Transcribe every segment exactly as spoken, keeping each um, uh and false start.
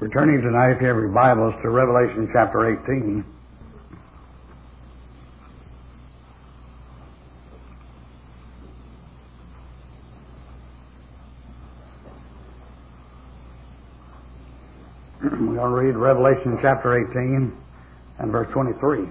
We're turning tonight, if you have your Bibles, to Revelation chapter eighteen. We're going to read Revelation chapter eighteen and verse twenty-three.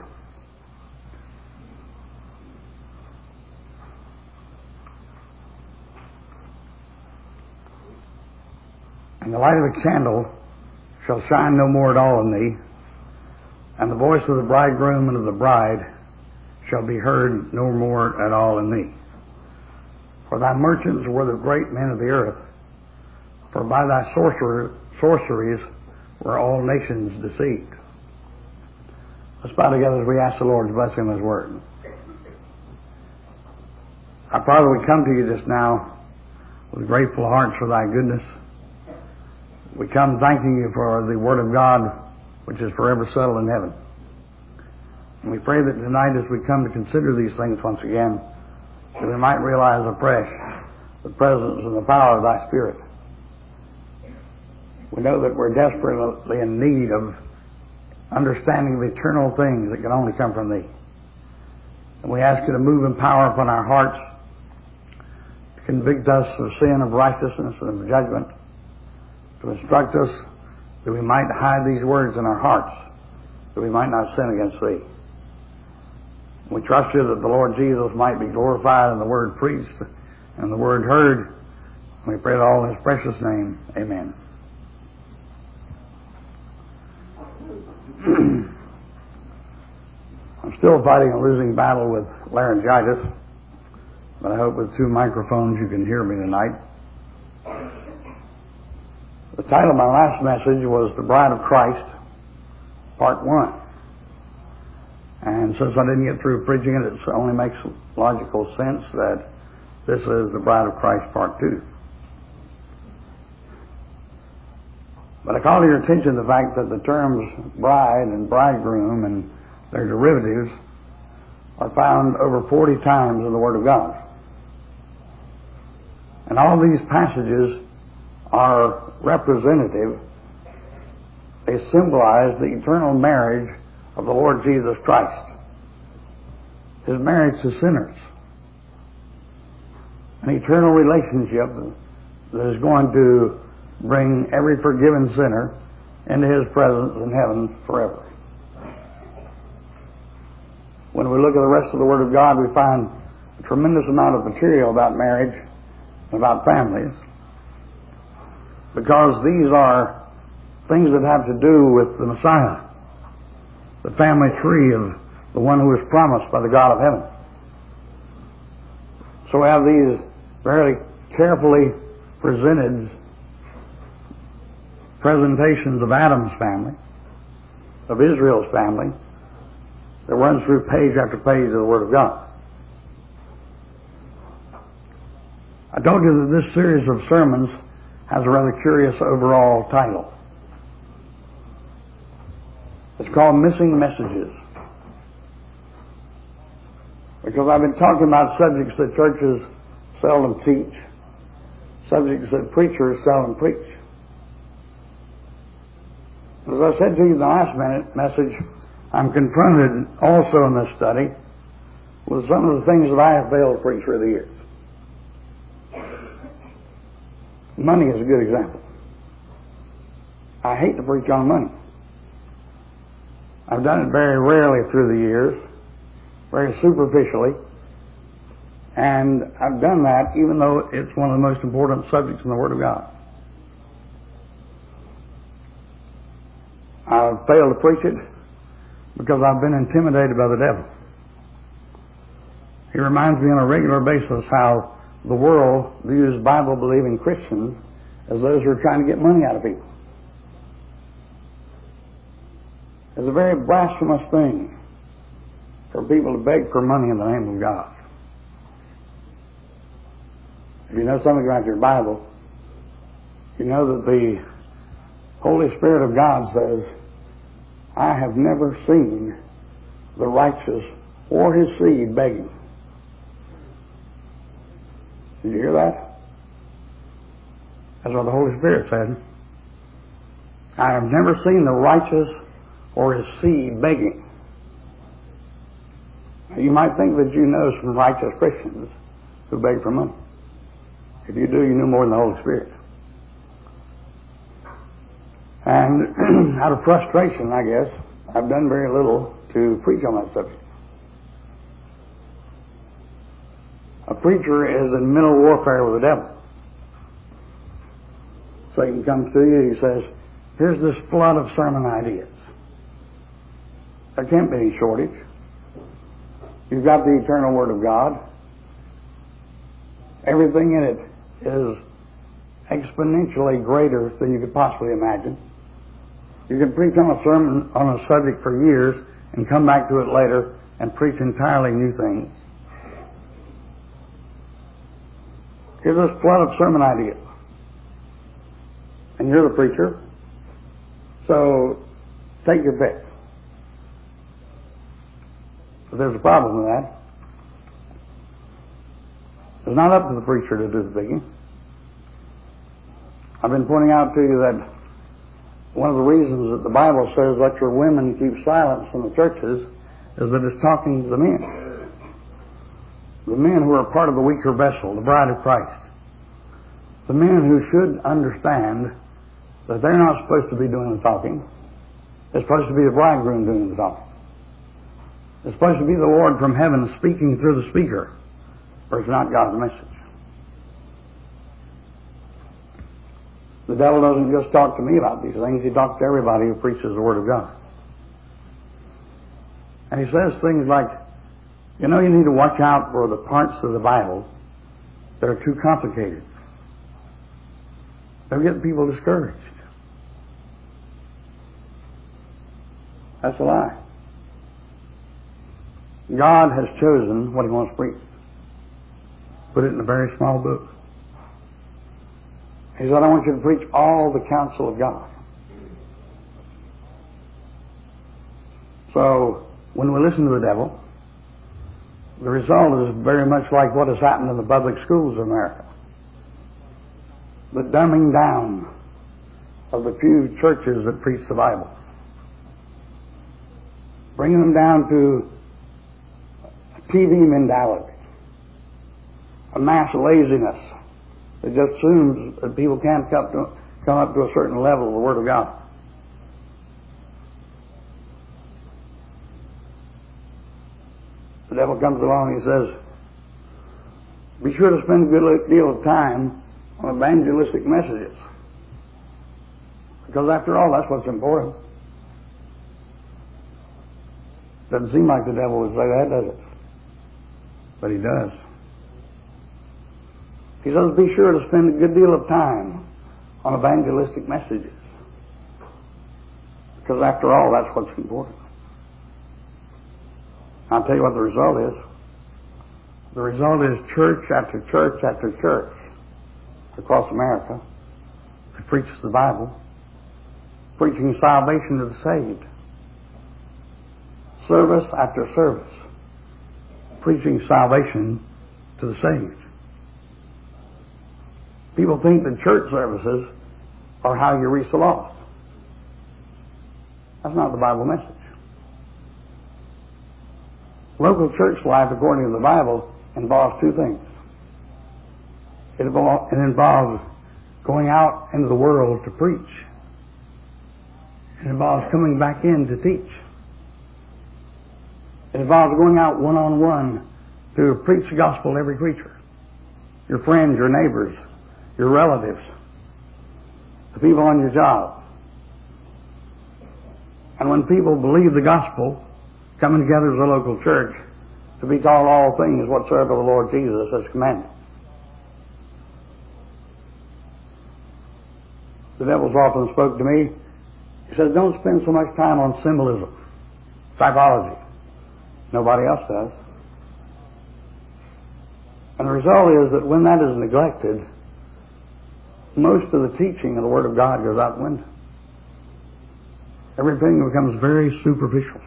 And the light of a candle shall shine no more at all in thee, and the voice of the bridegroom and of the bride shall be heard no more at all in thee. For thy merchants were the great men of the earth, for by thy sorcerer, sorceries were all nations deceived. Let's bow together as we ask the Lord's blessing on His word. Our Father, we come to you just now with grateful hearts for thy goodness. We come thanking you for the Word of God, which is forever settled in heaven. And we pray that tonight, as we come to consider these things once again, that we might realize afresh the presence and the power of thy Spirit. We know that we're desperately in need of understanding of eternal things that can only come from thee. And we ask you to move in power upon our hearts, to convict us of sin, of righteousness, and of judgment, to instruct us that we might hide these words in our hearts, that we might not sin against thee. We trust you that the Lord Jesus might be glorified in the word preached and the word heard. We pray it all in his precious name. Amen. I'm still fighting a losing battle with laryngitis, but I hope with two microphones you can hear me tonight. The title of my last message was The Bride of Christ, Part one. And since I didn't get through preaching it, it only makes logical sense that this is The Bride of Christ, Part two. But I call to your attention the fact that the terms bride and bridegroom and their derivatives are found over forty times in the Word of God. And all these passages are representative. They symbolize the eternal marriage of the Lord Jesus Christ, his marriage to sinners, an eternal relationship that is going to bring every forgiven sinner into his presence in heaven forever. When we look at the rest of the Word of God, we find a tremendous amount of material about marriage and about families, because these are things that have to do with the Messiah, the family tree of the one who is promised by the God of heaven. So we have these very carefully presented presentations of Adam's family, of Israel's family, that runs through page after page of the Word of God. I told you that this series of sermons has a rather curious overall title. It's called Missing Messages. Because I've been talking about subjects that churches seldom teach, subjects that preachers seldom preach. As I said to you in the last minute message, I'm confronted also in this study with some of the things that I have failed to preach through the years. Money is a good example. I hate to preach on money. I've done it very rarely through the years, very superficially, and I've done that even though it's one of the most important subjects in the Word of God. I've failed to preach it because I've been intimidated by the devil. He reminds me on a regular basis how the world views Bible-believing Christians as those who are trying to get money out of people. It's a very blasphemous thing for people to beg for money in the name of God. If you know something about your Bible, you know that the Holy Spirit of God says, I have never seen the righteous or his seed begging. Did you hear that? That's what the Holy Spirit said. I have never seen the righteous or his seed begging. You might think that you know some righteous Christians who beg for money. If you do, you know more than the Holy Spirit. And out of frustration, I guess, I've done very little to preach on that subject. A preacher is in mental warfare with the devil. Satan comes to you, he says, here's this flood of sermon ideas. There can't be any shortage. You've got the eternal Word of God. Everything in it is exponentially greater than you could possibly imagine. You can preach on a sermon on a subject for years and come back to it later and preach entirely new things. Here's this flood of sermon ideas. And you're the preacher. So take your pick. But there's a problem with that. It's not up to the preacher to do the picking. I've been pointing out to you that one of the reasons that the Bible says let your women keep silence from the churches is that it's talking to the men. The men who are part of the weaker vessel, the bride of Christ. The men who should understand that they're not supposed to be doing the talking. It's supposed to be the bridegroom doing the talking. It's supposed to be the Lord from heaven speaking through the speaker, or it's not God's message. The devil doesn't just talk to me about these things, he talks to everybody who preaches the Word of God. And he says things like, you know, you need to watch out for the parts of the Bible that are too complicated. They'll get people discouraged. That's a lie. God has chosen what he wants preached. Put it in a very small book. He said, I want you to preach all the counsel of God. So, when we listen to the devil, the result is very much like what has happened in the public schools of America. The dumbing down of the few churches that preach the Bible. Bringing them down to a T V mentality. A mass laziness that just assumes that people can't come, to, come up to a certain level of the Word of God. The devil comes along and he says, be sure to spend a good deal of time on evangelistic messages. Because after all, that's what's important. Doesn't seem like the devil would say that, does it? But he does. He says, be sure to spend a good deal of time on evangelistic messages. Because after all, that's what's important. I'll tell you what the result is. The result is church after church after church across America that preaches the Bible, preaching salvation to the saved. Service after service, preaching salvation to the saved. People think that church services are how you reach the lost. That's not the Bible message. Local church life, according to the Bible, involves two things. It involves, it involves going out into the world to preach. It involves coming back in to teach. It involves going out one-on-one to preach the gospel to every creature. Your friends, your neighbors, your relatives, the people on your job. And when people believe the gospel, coming together as a local church to be taught all things whatsoever the Lord Jesus has commanded. The devil's often spoke to me. He says, don't spend so much time on symbolism, psychology. Nobody else does. And the result is that when that is neglected, most of the teaching of the Word of God goes out the window. Everything becomes very superficial.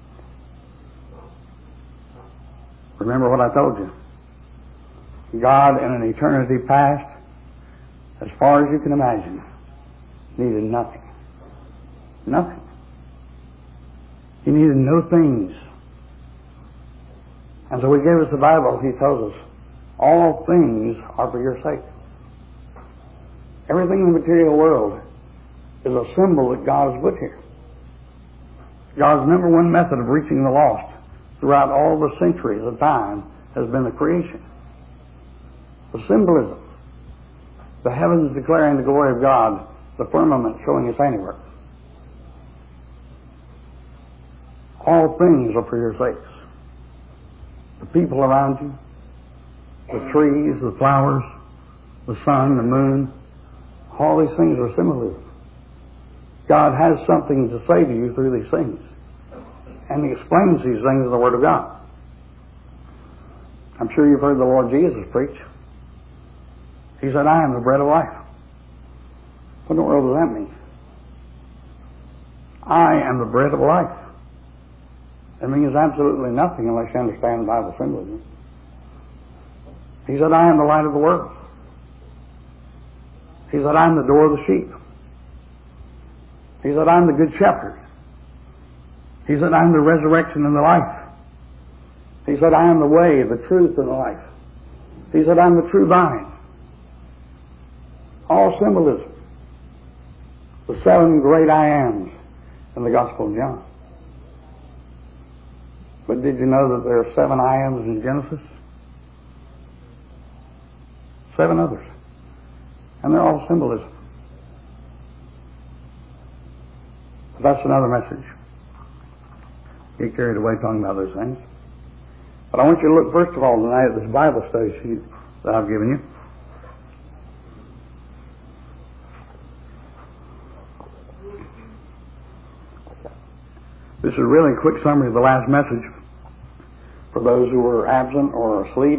Remember what I told you. God, in an eternity past, as far as you can imagine, needed nothing. Nothing. He needed no things. And so he gave us the Bible. He tells us, all things are for your sake. Everything in the material world is a symbol that God has put here. God's number one method of reaching the lost throughout all the centuries of time has been the creation. The symbolism. The heavens declaring the glory of God, the firmament showing His handiwork. All things are for your sakes. The people around you, the trees, the flowers, the sun, the moon, all these things are symbolism. God has something to say to you through these things. And He explains these things in the Word of God. I'm sure you've heard the Lord Jesus preach. He said, I am the bread of life. What in the world does that mean? I am the bread of life. It means absolutely nothing unless you understand the Bible symbolism. He said, I am the light of the world. He said, I am the door of the sheep. He said, I am the good shepherd. He said, I am the resurrection and the life. He said, I am the way, the truth, and the life. He said, I am the true vine. All symbolism. The seven great I ams in the Gospel of John. But did you know that there are seven I ams in Genesis? Seven others. And they're all symbolism. But that's another message. Get carried away talking about those things. But I want you to look first of all tonight at this Bible study sheet that I've given you. This is really a quick summary of the last message for those who were absent or asleep.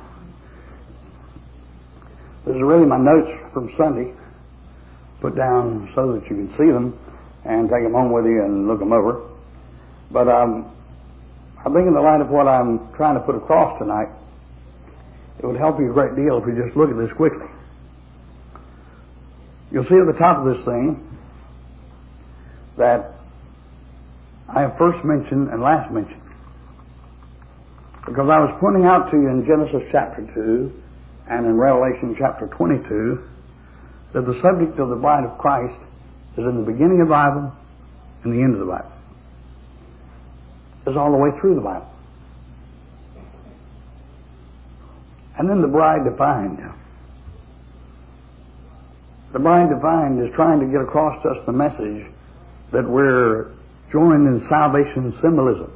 This is really my notes from Sunday, put down so that you can see them and take them home with you and look them over. But um, I think in the light of what I'm trying to put across tonight, it would help you a great deal if you just look at this quickly. You'll see at the top of this thing that I have first mentioned and last mentioned. Because I was pointing out to you in Genesis chapter two and in Revelation chapter twenty-two that the subject of the bride of Christ is in the beginning of the Bible and the end of the Bible. It's all the way through the Bible. And then the bride defined. The bride defined is trying to get across to us the message that we're joined in salvation symbolism.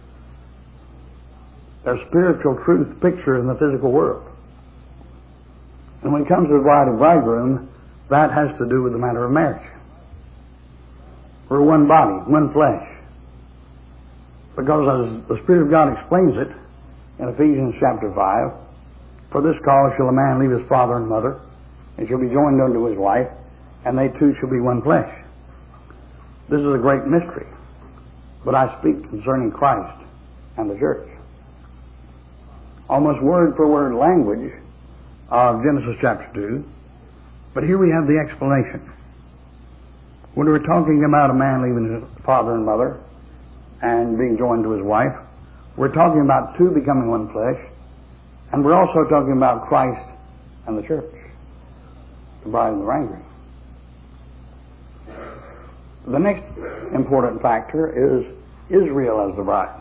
There's spiritual truth picture in the physical world. And when it comes to the bride and bridegroom, that has to do with the matter of marriage. We're one body, one flesh. Because as the Spirit of God explains it in Ephesians chapter five, for this cause shall a man leave his father and mother, and shall be joined unto his wife, and they two shall be one flesh. This is a great mystery, but I speak concerning Christ and the church. Almost word for word language of Genesis chapter two, but here we have the explanation. When we're talking about a man leaving his father and mother and being joined to his wife, we're talking about two becoming one flesh, and we're also talking about Christ and the church, the bride and the bridegroom. The next important factor is Israel as the bride.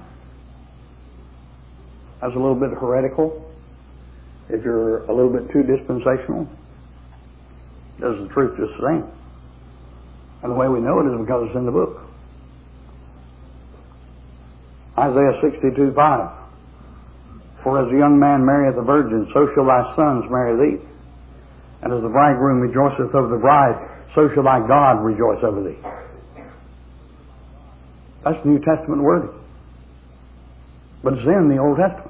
That's a little bit heretical if you're a little bit too dispensational. Does the truth just the same? And the way we know it is because it's in the book. Isaiah sixty-two five. For as a young man marrieth a virgin, so shall thy sons marry thee. And as the bridegroom rejoiceth over the bride, so shall thy God rejoice over thee. That's New Testament wording. But it's in the Old Testament.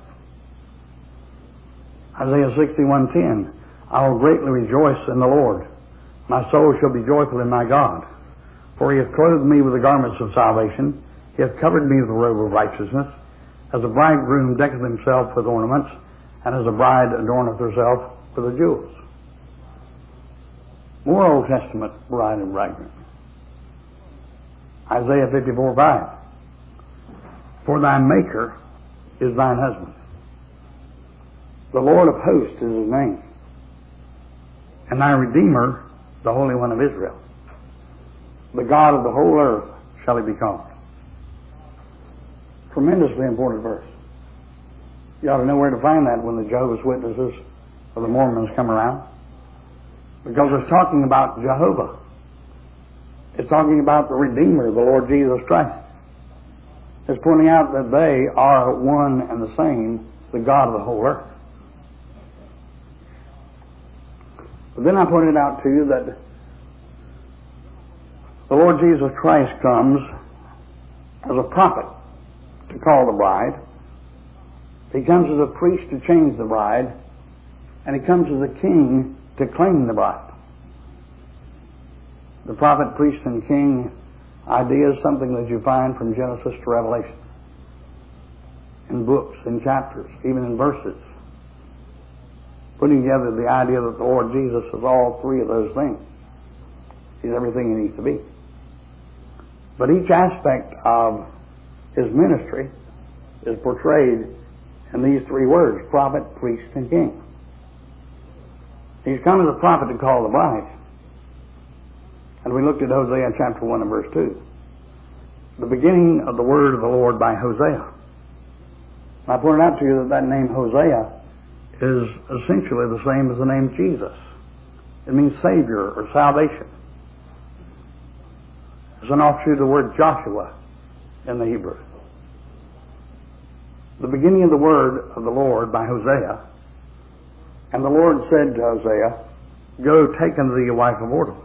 Isaiah sixty-one ten. I will greatly rejoice in the Lord. My soul shall be joyful in my God. For he hath clothed me with the garments of salvation. He hath covered me with the robe of righteousness. As a bridegroom decketh himself with ornaments, and as a bride adorneth herself with the jewels. More Old Testament bride and bridegroom. Isaiah fifty-four five. For thy Maker is thine husband. The Lord of hosts is his name. And thy Redeemer, the Holy One of Israel. The God of the whole earth shall he be called. Tremendously important verse. You ought to know where to find that when the Jehovah's Witnesses or the Mormons come around. Because it's talking about Jehovah. It's talking about the Redeemer, the Lord Jesus Christ. It's pointing out that they are one and the same, the God of the whole earth. But then I pointed out to you that the Lord Jesus Christ comes as a prophet to call the bride. He comes as a priest to change the bride. And he comes as a king to claim the bride. The prophet, priest, and king idea is something that you find from Genesis to Revelation. In books, in chapters, even in verses. Putting together the idea that the Lord Jesus is all three of those things. He's everything he needs to be. But each aspect of his ministry is portrayed in these three words: prophet, priest, and king. He's come as a prophet to call the bride. And we looked at Hosea chapter one and verse two. The beginning of the word of the Lord by Hosea. I pointed out to you that that name Hosea is essentially the same as the name Jesus. It means Savior or salvation. It's an offshoot of the word Joshua in the Hebrew. The beginning of the word of the Lord by Hosea. And the Lord said to Hosea, go take unto thee a wife of whoredoms.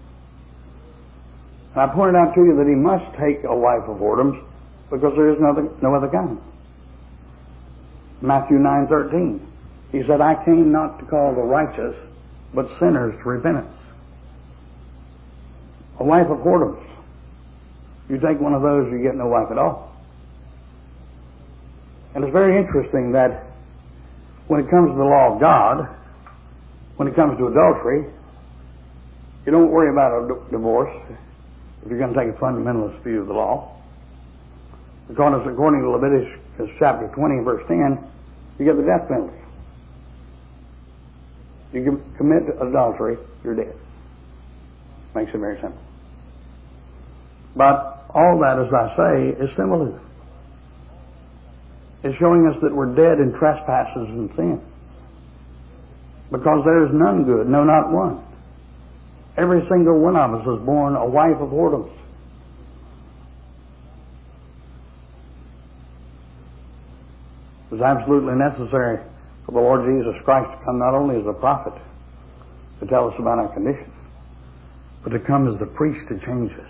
And I pointed out to you that he must take a wife of whoredoms because there is no other, no other kind. Matthew nine thirteen. He said, I came not to call the righteous, but sinners to repentance. A wife of whoredoms. You take one of those, you get no wife at all. And it's very interesting that when it comes to the law of God, when it comes to adultery, you don't worry about a d- divorce if you're going to take a fundamentalist view of the law. Because according to Leviticus chapter twenty, verse ten, you get the death penalty. You commit adultery, you're dead. Makes it very simple. But all that, as I say, is symbolism. It's showing us that we're dead in trespasses and sin. Because there is none good, no, not one. Every single one of us was born a wife of whoredoms. It was absolutely necessary for the Lord Jesus Christ to come not only as a prophet to tell us about our condition, but to come as the priest to change us.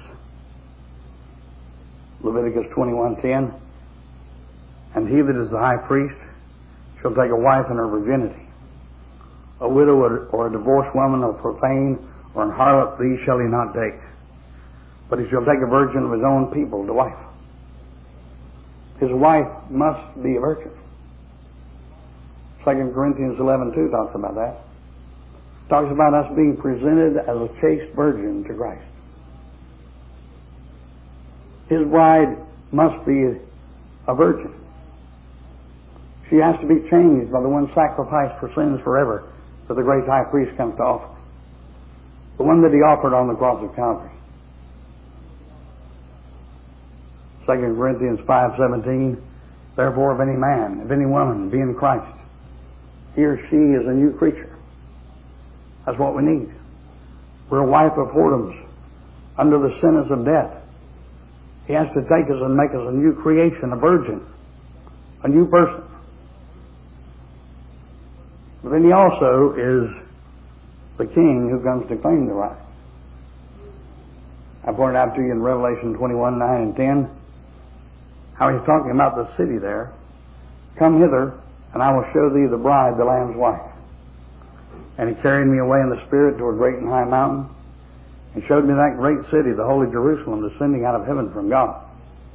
Leviticus twenty-one ten. And he that is the high priest shall take a wife in her virginity. A widow or a divorced woman, or profane, or an harlot, these shall he not take. But he shall take a virgin of his own people to wife. His wife must be a virgin. Second Corinthians eleven two talks about that. Talks about us being presented as a chaste virgin to Christ. His bride must be a virgin. She has to be changed by the one sacrificed for sins forever that the great high priest comes to offer. The one that he offered on the cross of Calvary. Second Corinthians five seventeen. Therefore, if any man, if any woman be in Christ, he or she is a new creature. That's what we need. We're a wife of whoredoms under the sentence of death. He has to take us and make us a new creation, a virgin, a new person. But then he also is the king who comes to claim the right. I pointed out to you in Revelation twenty-one nine and ten how he's talking about the city there. Come hither, and I will show thee the bride, the Lamb's wife. And he carried me away in the Spirit to a great and high mountain, and showed me that great city, the holy Jerusalem, descending out of heaven from God.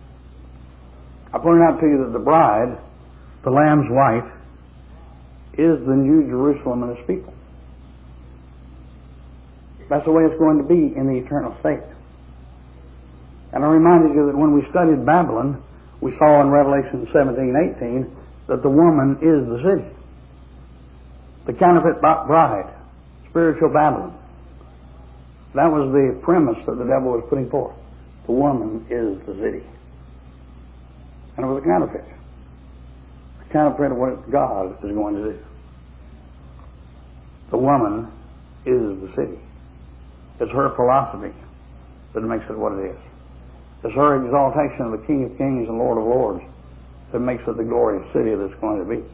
I pointed out to you that the bride, the Lamb's wife, is the new Jerusalem and its people. That's the way it's going to be in the eternal state. And I reminded you that when we studied Babylon, we saw in Revelation seventeen eighteen that the woman is the city. The counterfeit bride, spiritual Babylon. That was the premise that the devil was putting forth. The woman is the city. And it was a counterfeit. A counterfeit of what God is going to do. The woman is the city. It's her philosophy that makes it what it is. It's her exaltation of the King of Kings and Lord of Lords that makes it the glorious city that it's going to be.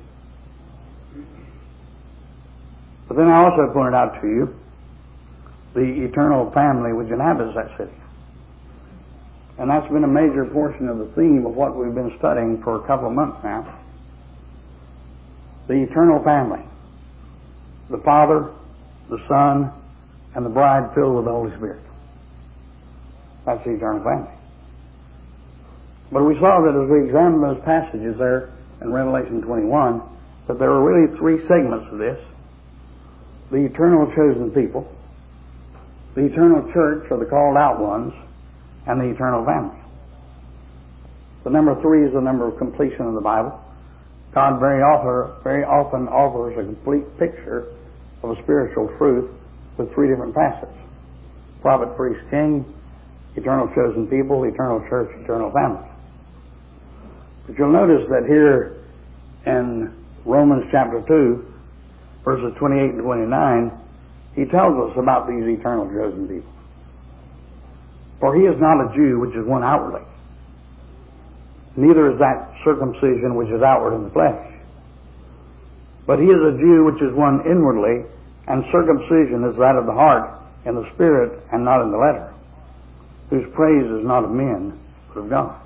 But then I also pointed out to you the eternal family which inhabits that city. And that's been a major portion of the theme of what we've been studying for a couple of months now. The eternal family. The Father, the Son, and the bride filled with the Holy Spirit. That's the eternal family. But we saw that as we examined those passages there in Revelation twenty-one, that there were really three segments of this. The eternal chosen people, the eternal church, or the called out ones, and the eternal family. The number three is the number of completion of the Bible. God very often, very often offers a complete picture of a spiritual truth with three different facets. Prophet, priest, king, eternal chosen people, eternal church, eternal family. But you'll notice that here in Romans chapter two, verses twenty-eight and twenty-nine, he tells us about these eternal chosen people. For he is not a Jew which is one outwardly, neither is that circumcision which is outward in the flesh. But he is a Jew which is one inwardly, and circumcision is that of the heart, in the spirit, and not in the letter, whose praise is not of men, but of God.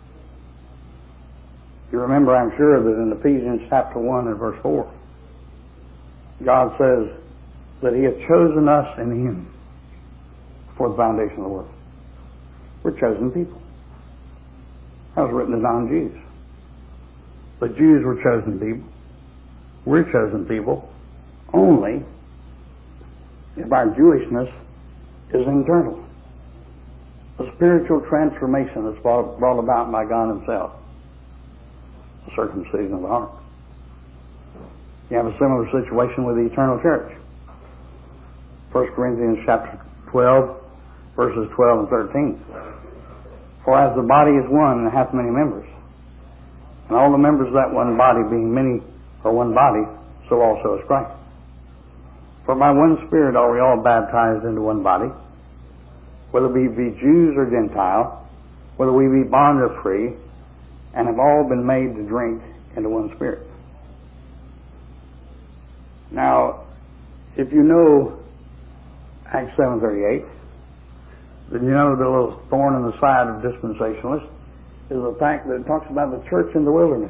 You remember, I'm sure, that in Ephesians chapter one and verse four, God says that he hath chosen us in him before the foundation of the world. We're chosen people. That was written to non-Jews. The Jews were chosen people. We're chosen people only if our Jewishness is internal. A spiritual transformation that's brought, brought about by God himself. The circumcision of the heart. You have a similar situation with the eternal church. First Corinthians chapter twelve, verses twelve and thirteen. For as the body is one and hath many members, and all the members of that one body being many are one body, so also is Christ. For by one Spirit are we all baptized into one body, whether we be Jews or Gentile, whether we be bond or free, and have all been made to drink into one Spirit. Now, if you know Acts seven thirty-eight, then you know the little thorn in the side of dispensationalists is the fact that it talks about the church in the wilderness.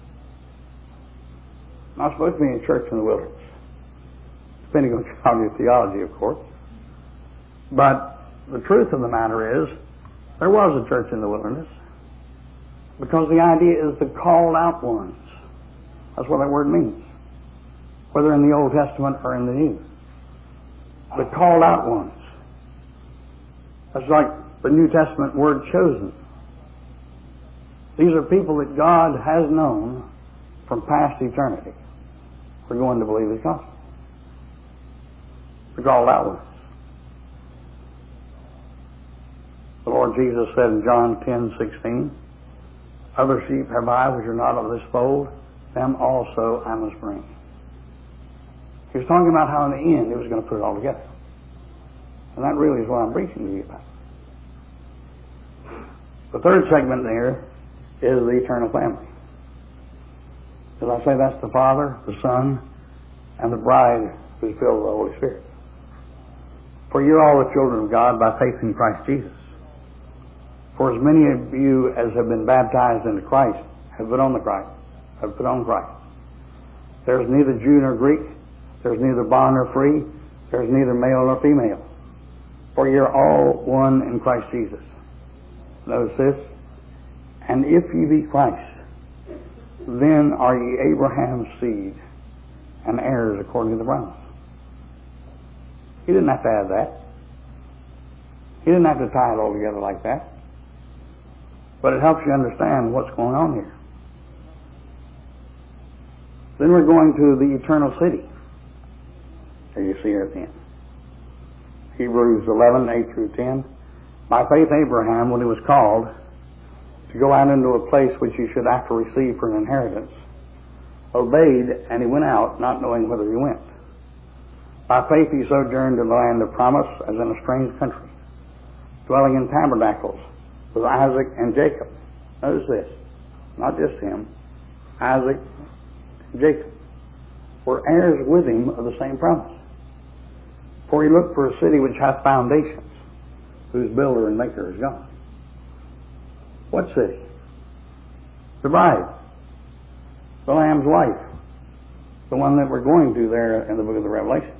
Not supposed to be a church in the wilderness, depending on your theology, of course. But the truth of the matter is, there was a church in the wilderness, because the idea is the called out ones. That's what that word means, whether in the Old Testament or in the New. The called out ones. That's like the New Testament word chosen. These are people that God has known from past eternity. We're going to believe his gospel. The called out ones. The Lord Jesus said in John ten sixteen, other sheep have I which are not of this fold, them also I must bring. He was talking about how in the end he was going to put it all together. And that really is what I'm preaching to you about. The third segment there is the eternal family. As I say, that's the Father, the Son, and the bride who's filled with the Holy Spirit. For you're all the children of God by faith in Christ Jesus. For as many of you as have been baptized into Christ have put on the Christ, have put on Christ. There's neither Jew nor Greek, there's neither bond nor free, there's neither male nor female. For you're all one in Christ Jesus. Notice this. And if ye be Christ, then are ye Abraham's seed and heirs according to the promise. He didn't have to add that. He didn't have to tie it all together like that. but it helps you understand what's going on here. Then we're going to the eternal city, as you see here at the end. Hebrews eleven, eight through ten. By faith Abraham, when he was called to go out into a place which he should after receive for an inheritance, obeyed, and he went out, not knowing whither he went. By faith he sojourned in the land of promise, as in a strange country, dwelling in tabernacles with Isaac and Jacob. Notice this, not just him, Isaac and Jacob were heirs with him of the same promise. For he looked for a city which hath foundations, whose builder and maker is God. What city? The bride, the Lamb's wife, the one that we're going to there in the book of the Revelation.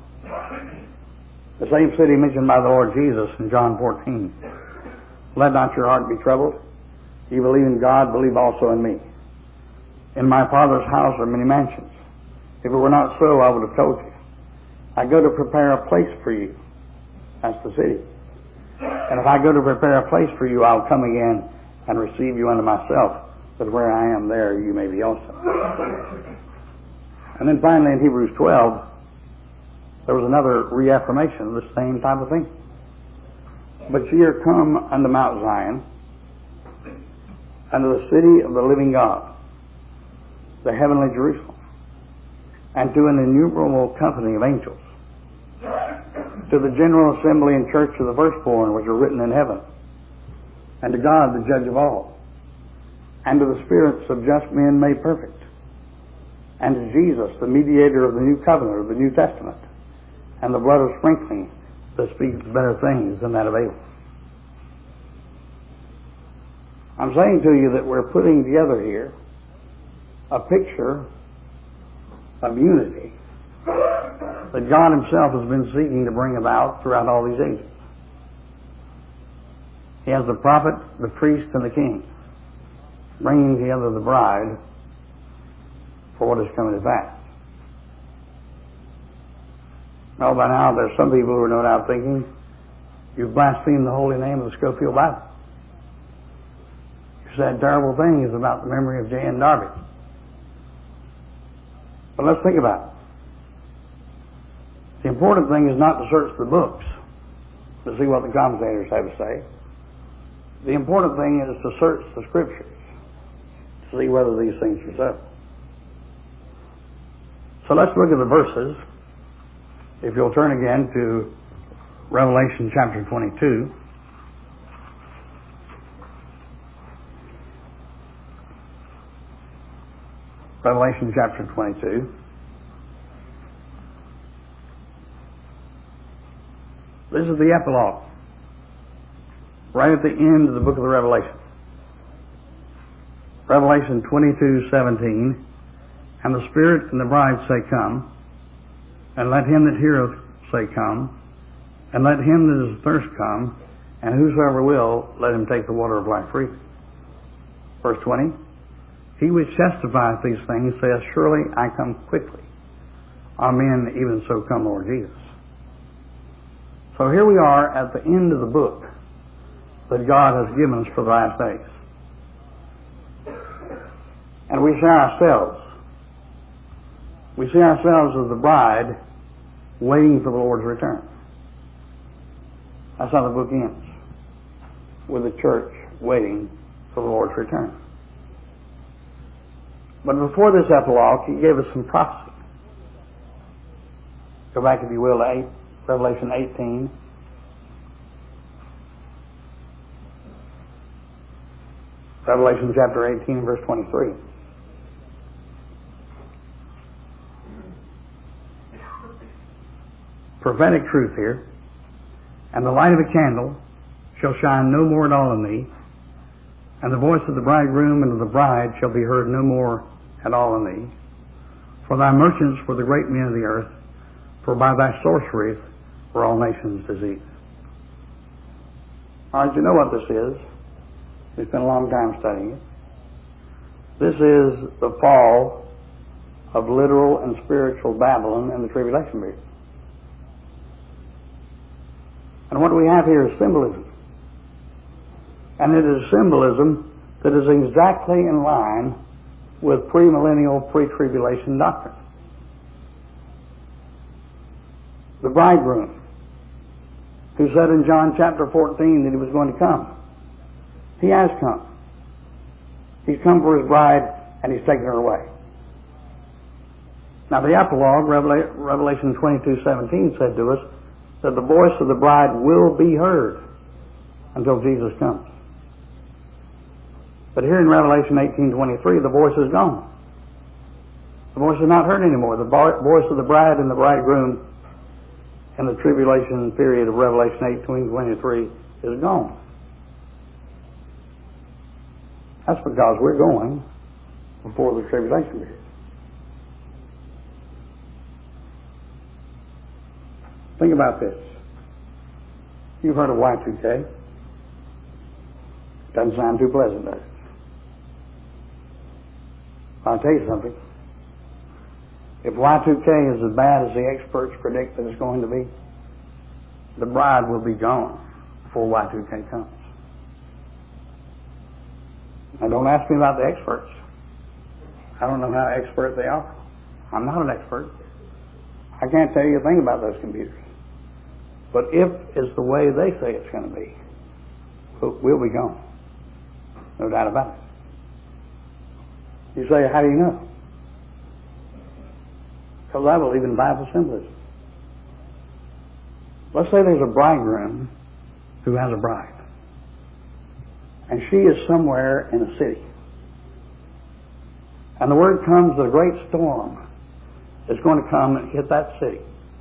The same city mentioned by the Lord Jesus in John fourteen. Let not your heart be troubled. You believe in God, believe also in me. In my Father's house are many mansions. If it were not so, I would have told you. I go to prepare a place for you. That's the city. And if I go to prepare a place for you, I'll come again and receive you unto myself, that where I am, there you may be also. And then finally in Hebrews twelve, there was another reaffirmation of the same type of thing. But ye are come unto Mount Zion, unto the city of the living God, the heavenly Jerusalem, and to an innumerable company of angels, to the general assembly and church of the firstborn which are written in heaven, and to God the judge of all, and to the spirits of just men made perfect, and to Jesus the mediator of the new covenant of the New Testament, and the blood of sprinkling that speaks better things than that of Abel. I'm saying to you that we're putting together here a picture of unity that God himself has been seeking to bring about throughout all these ages. He has the prophet, the priest, and the king bringing together the bride for what is coming to pass. Now, by now, there's some people who are no doubt thinking, you've blasphemed the holy name of the Scofield Bible. You said terrible things about the memory of J N Darby. But let's think about it. The important thing is not to search the books to see what the commentators have to say. The important thing is to search the scriptures to see whether these things are so. So let's look at the verses. If you'll turn again to Revelation chapter twenty-two. Revelation chapter twenty-two. This is the epilogue, right at the end of the book of the Revelation. Revelation twenty-two seventeen. And the Spirit and the bride say, Come. And let him that heareth say, Come. And let him that is thirst come. And whosoever will, let him take the water of life freely. Verse twenty. He which testifieth these things saith, Surely I come quickly. Amen, even so come, Lord Jesus. So here we are at the end of the book that God has given us for the last days. And we see ourselves. We see ourselves as the bride waiting for the Lord's return. That's how the book ends, with the church waiting for the Lord's return. But before this epilogue, he gave us some prophecy. Go back, if you will, to eight, Revelation eighteen. Revelation chapter eighteen, verse twenty-three. Prophetic truth here. And the light of a candle shall shine no more at all in thee, and the voice of the bridegroom and of the bride shall be heard no more at all in thee. For thy merchants were the great men of the earth, for by thy sorceries were all nations diseased. All right, you know what this is. We spent a long time studying it. This is the fall of literal and spiritual Babylon in the tribulation period. And what we have here is symbolism. And it is symbolism that is exactly in line with premillennial, pre-tribulation doctrine. The bridegroom, who said in John chapter fourteen that he was going to come, he has come. He's come for his bride, and he's taken her away. Now the epilogue, Revelation twenty-two seventeen, said to us that the voice of the bride will be heard until Jesus comes. But here in Revelation eighteen twenty-three, the voice is gone. The voice is not heard anymore. The voice of the bride and the bridegroom in the tribulation period of Revelation eighteen twenty-three is gone. That's because we're going before the tribulation period. Think about this. You've heard of Y two K. Doesn't sound too pleasant, does it? I'll tell you something. If Y two K is as bad as the experts predict that it's going to be, the bride will be gone before Y two K comes. Now don't ask me about the experts. I don't know how expert they are. I'm not an expert. I can't tell you a thing about those computers. But if it's the way they say it's going to be, we'll be gone. No doubt about it. You say, how do you know? Because I believe in Bible symbolism. Let's say there's a bridegroom who has a bride. And she is somewhere in a city. And the word comes that a great storm is going to come and hit that city.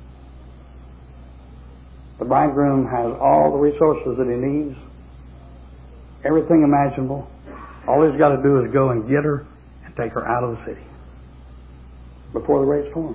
The bridegroom has all the resources that he needs, everything imaginable. All he's got to do is go and get her and take her out of the city before the great storm.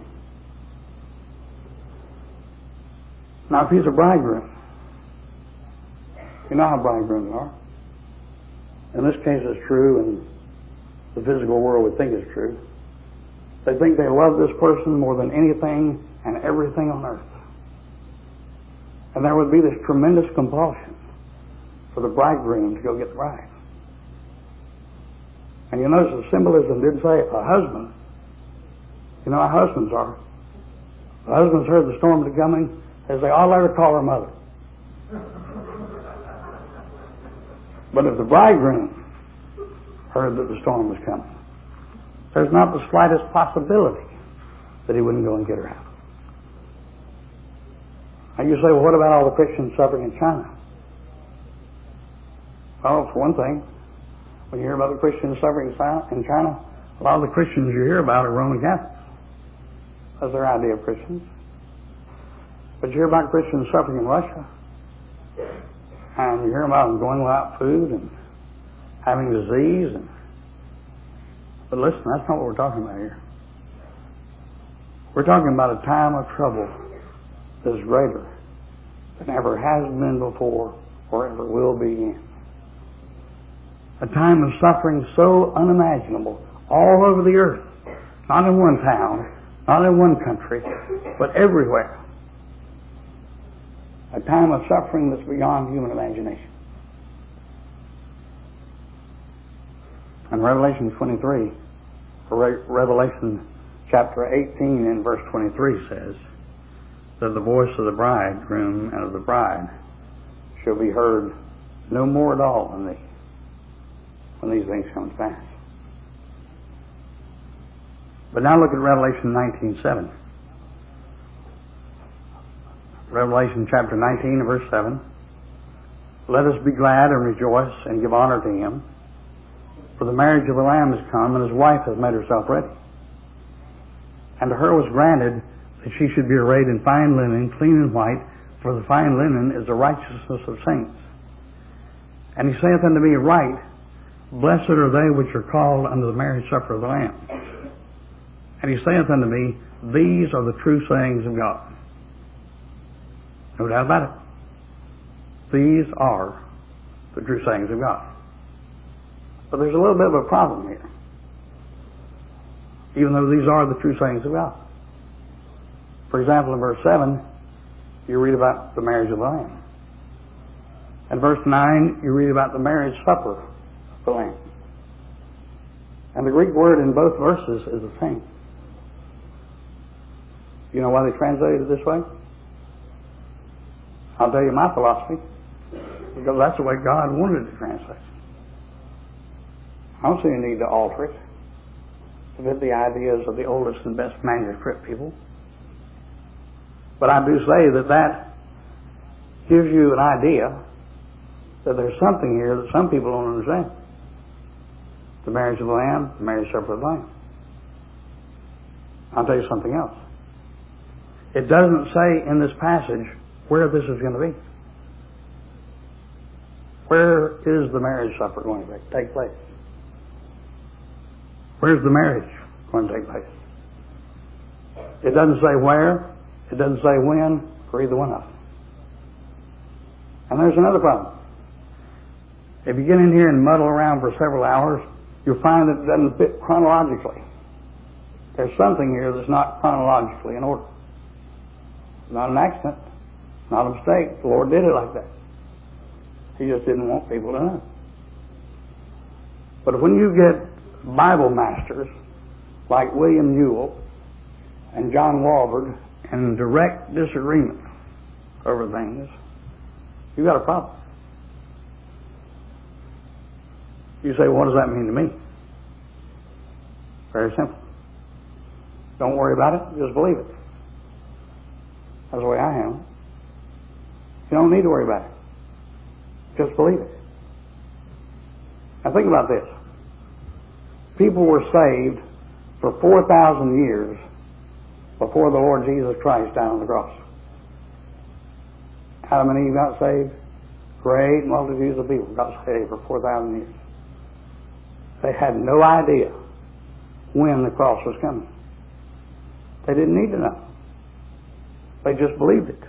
Now, if he's a bridegroom, you know how bridegrooms are. In this case, it's true, and the physical world would think it's true. They think they love this person more than anything and everything on earth. And there would be this tremendous compulsion for the bridegroom to go get the bride. And you notice the symbolism didn't say a husband. You know how husbands are. The husband's heard the storm is coming. They say, I'll let her call her mother. But if the bridegroom heard that the storm was coming, there's not the slightest possibility that he wouldn't go and get her out. And you say, well, what about all the Christians suffering in China? Well, for one thing, when you hear about the Christians suffering in China, a lot of the Christians you hear about are Roman Catholics. That's their idea of Christians. But you hear about Christians suffering in Russia, and you hear about them going without food and having disease. And But listen, that's not what we're talking about here. We're talking about a time of trouble that is greater than ever has been before or ever will be again. A time of suffering so unimaginable all over the earth, not in one town, not in one country, but everywhere. A time of suffering that's beyond human imagination. In Revelation twenty-three, or Revelation chapter eighteen and verse twenty-three says that the voice of the bridegroom and of the bride shall be heard no more at all when, they, when these things come to pass. But now look at Revelation nineteen seven. Revelation chapter nineteen and verse seven. Let us be glad and rejoice and give honor to him, for the marriage of the Lamb is come, and his wife has made herself ready. And to her was granted that she should be arrayed in fine linen, clean and white, for the fine linen is the righteousness of saints. And he saith unto me, Write, blessed are they which are called unto the marriage supper of the Lamb. And he saith unto me, These are the true sayings of God. No doubt about it. These are the true sayings of God. But there's a little bit of a problem here. Even though these are the true sayings of God. For example, in verse seven, you read about the marriage of the Lamb. In verse nine, you read about the marriage supper of the Lamb. And the Greek word in both verses is the same. You know why they translated it this way? I'll tell you my philosophy. Because that's the way God wanted to translate it. I don't see any need to alter it to fit the ideas of the oldest and best manuscript people. But I do say that that gives you an idea that there's something here that some people don't understand. The marriage of the Lamb, the marriage supper of the Lamb. I'll tell you something else. It doesn't say in this passage where this is going to be. Where is the marriage supper going to take place? Where's the marriage going to take place? It doesn't say where. It doesn't say when for either one of them. And there's another problem. If you get in here and muddle around for several hours, you'll find that it doesn't fit chronologically. There's something here that's not chronologically in order. It's not an accident. It's not a mistake. The Lord did it like that. He just didn't want people to know. But when you get Bible masters like William Ewell and John Walvoord in direct disagreement over things, you've got a problem. You say, what does that mean to me? Very simple. Don't worry about it, just believe it. That's the way I am. You don't need to worry about it. Just believe it. Now think about this. People were saved for four thousand years before the Lord Jesus Christ died on the cross. Adam and Eve got saved. Great multitudes of people got saved for four thousand years. They had no idea when the cross was coming. They didn't need to know. They just believed it.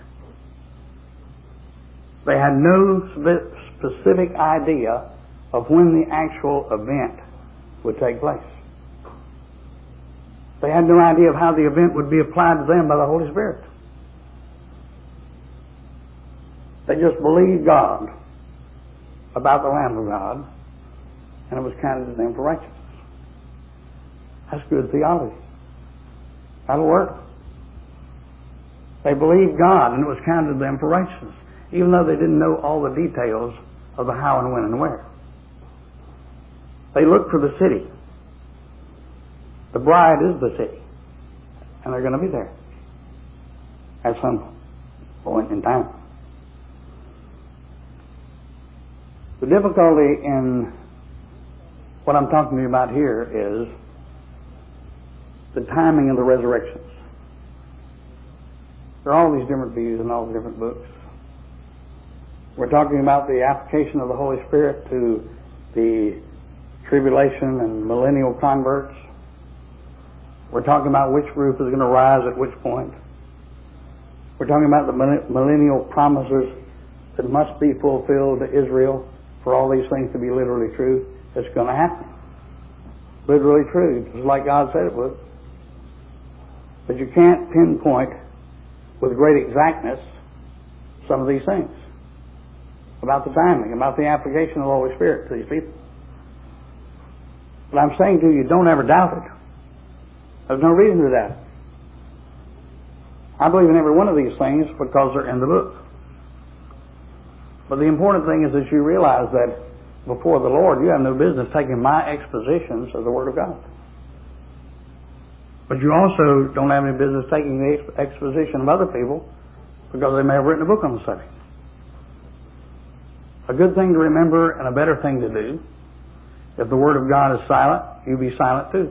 They had no specific idea of when the actual event would take place. They had no idea of how the event would be applied to them by the Holy Spirit. They just believed God about the Lamb of God, and it was counted to them for righteousness. That's good theology. That'll work. They believed God, and it was counted to them for righteousness, even though they didn't know all the details of the how and when and where. They looked for the city. The bride is the city, and they're going to be there at some point in time. The difficulty in what I'm talking to you about here is the timing of the resurrections. There are all these different views in all the different books. We're talking about the application of the Holy Spirit to the tribulation and millennial converts. We're talking about which roof is going to rise at which point. We're talking about the millennial promises that must be fulfilled to Israel for all these things to be literally true. It's going to happen. Literally true, just like God said it would. But you can't pinpoint with great exactness some of these things about the timing, about the application of the Holy Spirit to these people. But I'm saying to you, don't ever doubt it. There's no reason to doubt it. I believe in every one of these things because they're in the book. But the important thing is that you realize that before the Lord, you have no business taking my expositions of the Word of God. But you also don't have any business taking the exposition of other people because they may have written a book on the subject. A good thing to remember and a better thing to do, if the Word of God is silent, you be silent too.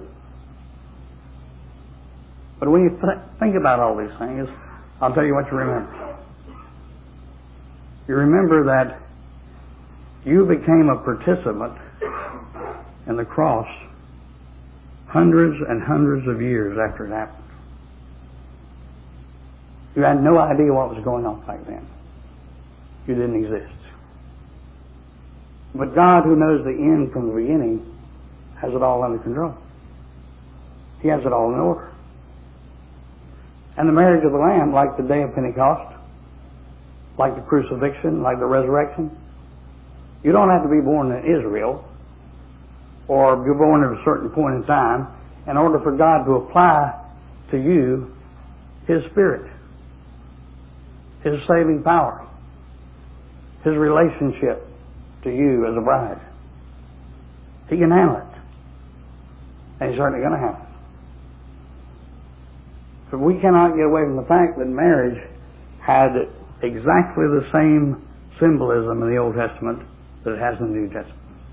But when you th- think about all these things, I'll tell you what you remember. You remember that you became a participant in the cross hundreds and hundreds of years after it happened. You had no idea what was going on back then. You didn't exist. But God, who knows the end from the beginning, has it all under control. He has it all in order. And the marriage of the Lamb, like the day of Pentecost, like the crucifixion, like the resurrection, You don't have to be born in Israel or be born at a certain point in time in order for God to apply to you His Spirit, His saving power, His relationship to you as a bride. He can handle it. And He's certainly going to handle it. But we cannot get away from the fact that marriage had exactly the same symbolism in the Old Testament that it has in the New Testament.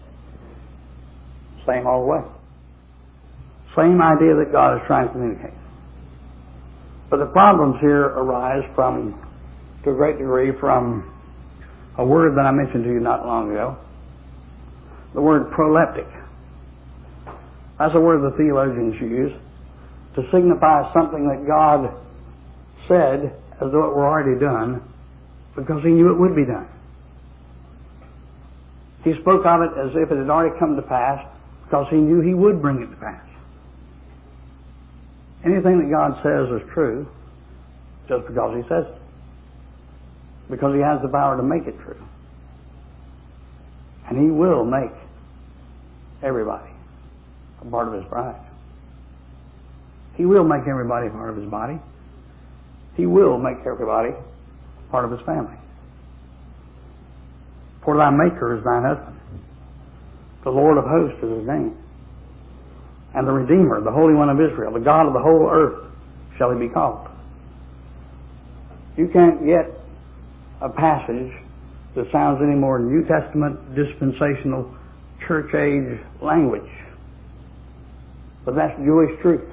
Same all the way. Same idea that God is trying to communicate. But the problems here arise from, to a great degree, from a word that I mentioned to you not long ago. The word proleptic. That's a word the theologians use to signify something that God said as though it were already done because He knew it would be done. He spoke of it as if it had already come to pass because He knew He would bring it to pass. Anything that God says is true just because He says it. Because He has the power to make it true. And He will make everybody a part of His bride. He will make everybody a part of His body. He will make everybody a part of His family. For thy Maker is thine husband. The Lord of hosts is His name. And the Redeemer, the Holy One of Israel, the God of the whole earth, shall He be called. You can't get a passage that sounds any more New Testament, dispensational, church age language. But that's Jewish truth.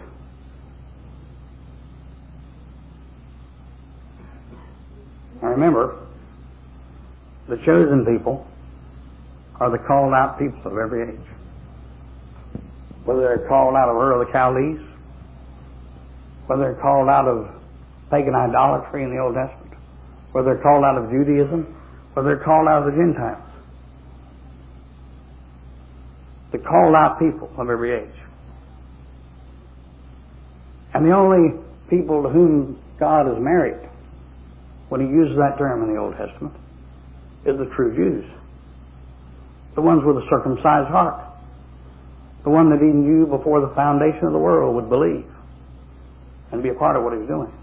Now remember, the chosen people are the called out people of every age. Whether they're called out of Ur of the Chaldees, whether they're called out of pagan idolatry in the Old Testament, whether they're called out of Judaism, whether they're called out of the Gentiles. The called out people of every age. And the only people to whom God is married, when He uses that term in the Old Testament, is the true Jews. The ones with a circumcised heart. The one that He knew before the foundation of the world would believe and be a part of what He was doing.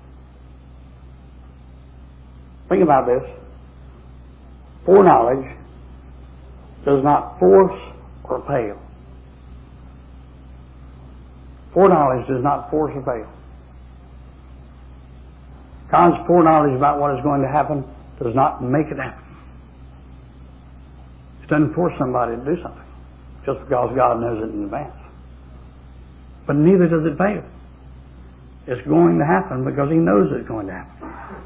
Think about this. Foreknowledge does not force or fail. Foreknowledge does not force or fail. God's foreknowledge about what is going to happen does not make it happen. It doesn't force somebody to do something just because God knows it in advance. But neither does it fail. It's going to happen because He knows it's going to happen.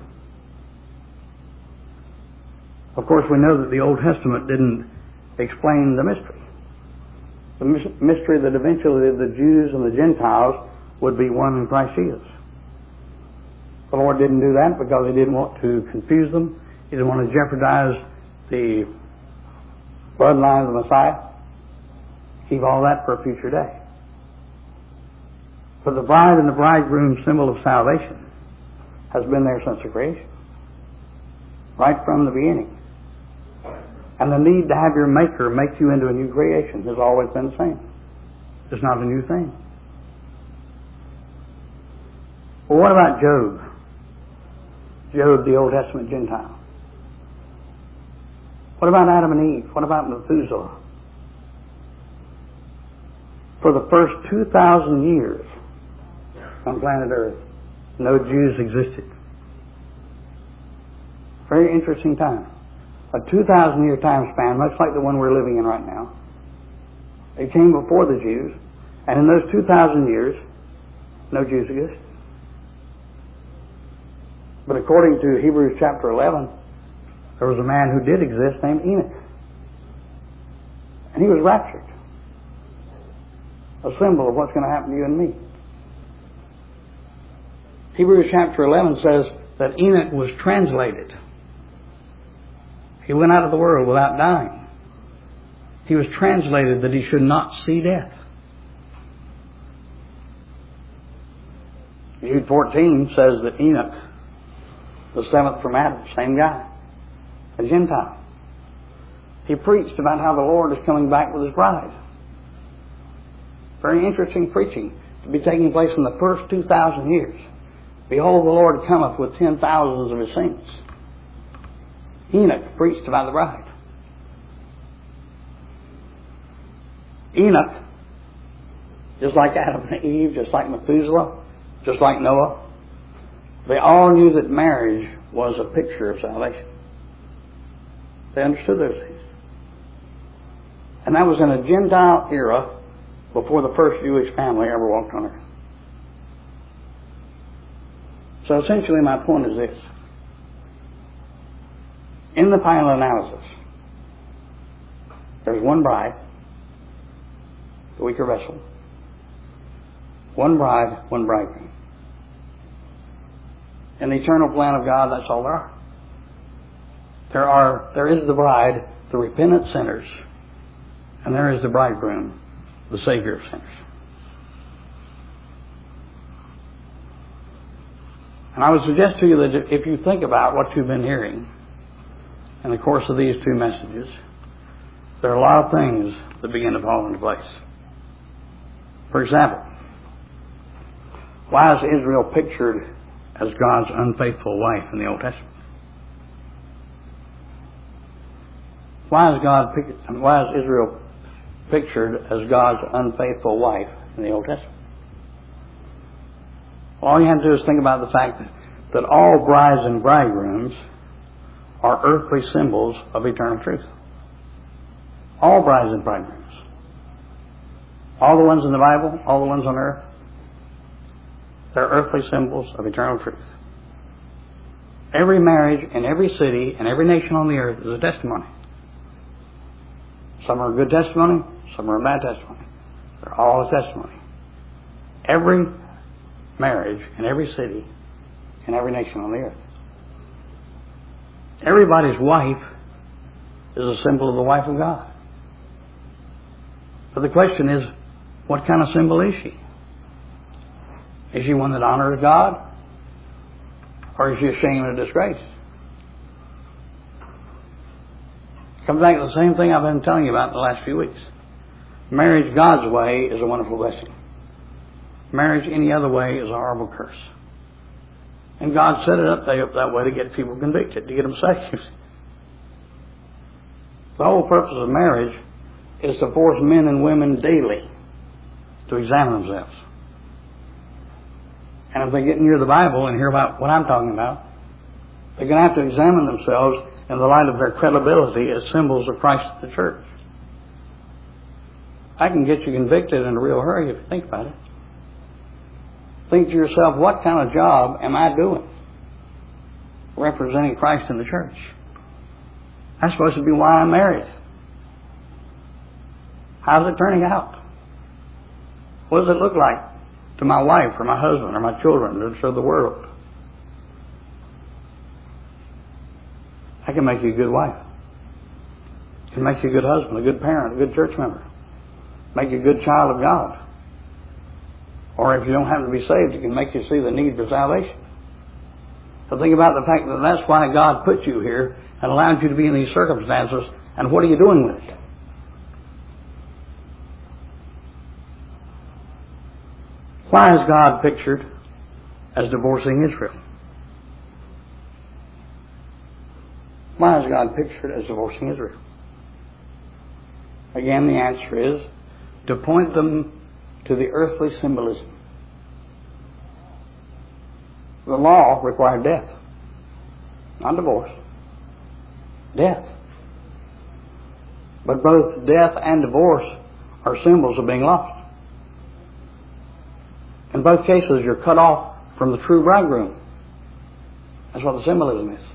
Of course, we know that the Old Testament didn't explain the mystery. The mystery that eventually the Jews and the Gentiles would be one in Christ Jesus. The Lord didn't do that because He didn't want to confuse them. He didn't want to jeopardize the bloodline of the Messiah. Keep all that for a future day. But the bride and the bridegroom symbol of salvation has been there since the creation. Right from the beginning. And the need to have your Maker make you into a new creation has always been the same. It's not a new thing. Well, what about Job? Job, the Old Testament Gentile. What about Adam and Eve? What about Methuselah? For the first two thousand years on planet Earth, no Jews existed. Very interesting time. A two thousand year time span, much like the one we're living in right now. It came before the Jews, and in those two thousand years, no Jews existed. But according to Hebrews chapter eleven, there was a man who did exist named Enoch. And he was raptured. A symbol of what's going to happen to you and me. Hebrews chapter eleven says that Enoch was translated. He went out of the world without dying. He was translated that he should not see death. Jude fourteen says that Enoch, the seventh from Adam, same guy, a Gentile. he preached about how the Lord is coming back with his bride. Very interesting preaching to be taking place in the first two thousand years. Behold, the Lord cometh with ten thousands of his saints. Enoch preached about the bride. Enoch, just like Adam and Eve, just like Methuselah, just like Noah, they all knew that marriage was a picture of salvation. They understood those things. And that was in a Gentile era before the first Jewish family ever walked on earth. So essentially my point is this. In the final analysis, there's one bride, the weaker vessel. One bride, one bridegroom. In the eternal plan of God, that's all there are. There are, there is the bride, the repentant sinners, and there is the bridegroom, the Savior of sinners. And I would suggest to you that if you think about what you've been hearing in the course of these two messages, there are a lot of things that begin to fall into place. For example, why is Israel pictured as God's unfaithful wife in the Old Testament? Why is God? Why is Israel pictured as God's unfaithful wife in the Old Testament? All you have to do is think about the fact that, that all brides and bridegrooms are earthly symbols of eternal truth. All brides and bridegrooms. All the ones in the Bible, all the ones on earth, they're earthly symbols of eternal truth. Every marriage in every city and every nation on the earth is a testimony. Some are a good testimony, some are a bad testimony. They're all a testimony. Every marriage in every city and every nation on the earth. Everybody's wife is a symbol of the wife of God. But the question is, what kind of symbol is she? Is she one that honors God? Or is she a shame and a disgrace? Comes back to the same thing I've been telling you about in the last few weeks. Marriage God's way is a wonderful blessing. Marriage any other way is a horrible curse. And God set it up that way to get people convicted, to get them saved. The whole purpose of marriage is to force men and women daily to examine themselves. And if they get near the Bible and hear about what I'm talking about, they're going to have to examine themselves in the light of their credibility as symbols of Christ and the church. I can get you convicted in a real hurry if you think about it. Think to yourself, what kind of job am I doing representing Christ in the church? That's supposed to be why I'm married. How's it turning out? What does it look like to my wife or my husband or my children or to the world? I can make you a good wife. I can make you a good husband, a good parent, a good church member. Make you a good child of God. Or if you don't happen to be saved, it can make you see the need for salvation. So think about the fact that that's why God put you here and allowed you to be in these circumstances, and what are you doing with it? Why is God pictured as divorcing Israel? Why is God pictured as divorcing Israel? Again, the answer is to point them to the earthly symbolism. The law required death, not divorce. Death. But both death and divorce are symbols of being lost. In both cases, you're cut off from the true bridegroom. That's what the symbolism is.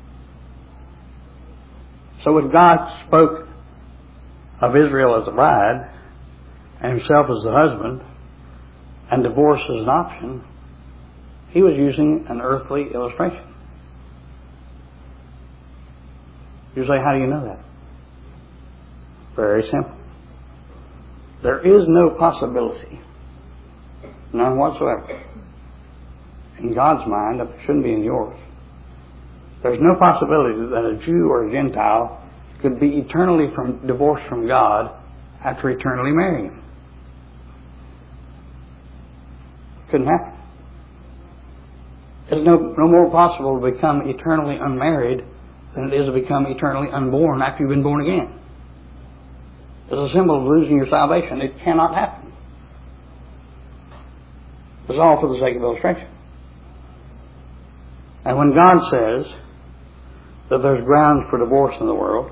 So if God spoke of Israel as a bride, and himself as the husband, and divorce as an option, he was using an earthly illustration. You say, how do you know that? Very simple. There is no possibility, none whatsoever, in God's mind, it shouldn't be in yours. There's no possibility that a Jew or a Gentile could be eternally from, divorced from God after eternally marrying. Couldn't happen. It's no, no more possible to become eternally unmarried than it is to become eternally unborn after you've been born again. It's a symbol of losing your salvation. It cannot happen. It's all for the sake of illustration. And when God says that there's grounds for divorce in the world,